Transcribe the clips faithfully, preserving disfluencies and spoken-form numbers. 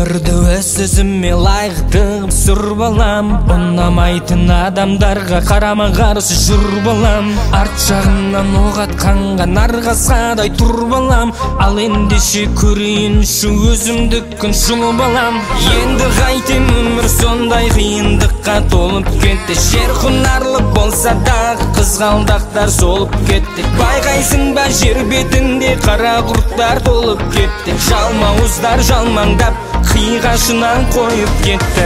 өмірді өз сөзіме лайықтығып сұр балам. Ұнамайтын адамдарға қарама қарсы жүр балам. Арт жағынан оқ атқанға нарға садай тұр балам. Ал ендеше көрейінші өзімді күн жылы балам. Енді қайтем, өмір сондай қиындыққа толып кетті. Жер құнарлы болса дағы қызғалдақтар солып кетті. Байқайсың ба жер бетінде қара құрттар толып кетті. Жалмауыздар жалмаңдап қиғашынан қойып кетті.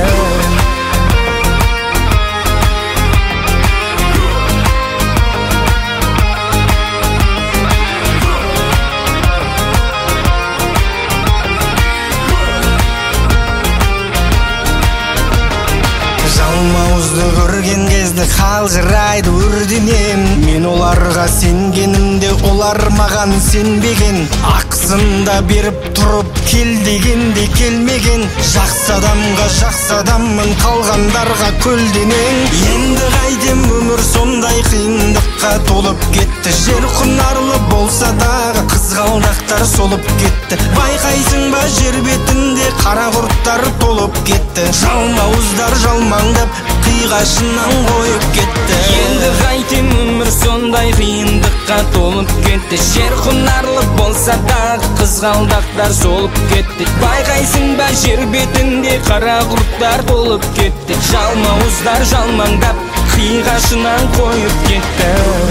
Жалмауызды көрген кезде қалжырайды өрденем. Мен оларға сенгенімде олар маған сенбеген. Ақсында беріп тұрып кел дегенде келмеген. Жақсы адамға жақсы адаммын, қалғандарға көлденең. Енді қайтем, өмір сондай қиындыққа толып кетті. Жер құнарлы болса дағы қызғалдақтар солып кетті. Байқайсың ба жер бетінде қара құрттар толып кетті. Жалмауыздар жалмаңдап қиғашынан қойып кетті. Енді қайтем, өмір сондай қиындыққа толып кетті. Жер құнарлы болса дағы қызғалдақтар солып кетті. Байқайсың ба жер бетінде қара құрттар толып кетті. Жалмауыздар жалмаңдап қиғашынан қойып кетті.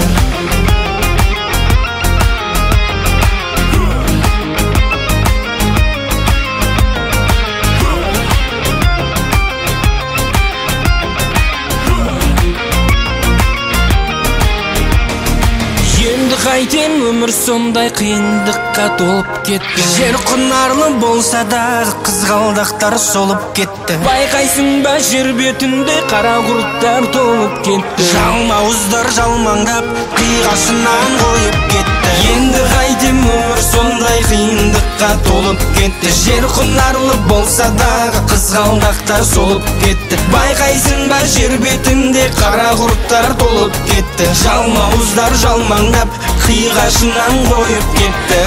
Қайтем, өмір сондай қиындыққа толып кетті. Жер құнарлы болса дағы қызғалдақтар солып кетті. Байқайсың ба жер бетінде қара құрттар толып кетті. Жалмауыздар жалмаңдап қиғашынан қойып кетті. Енді қайтем, өмір сондай қиындыққа толып кетті. Жер құнарлы болса дағы қызғалдақтар солып кетті. Байқайсың ба жер бетінде қара құрттар толып кетті. Жалмауыздар жалмаңдап қиғашынан қойып кетті.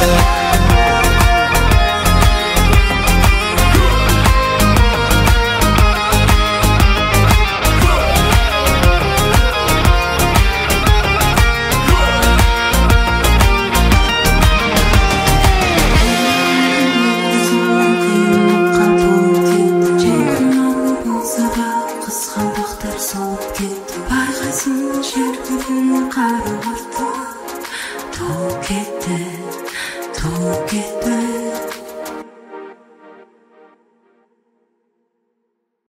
Байқайсың жер бетінде қара құрттар толып кетті, толып кетті.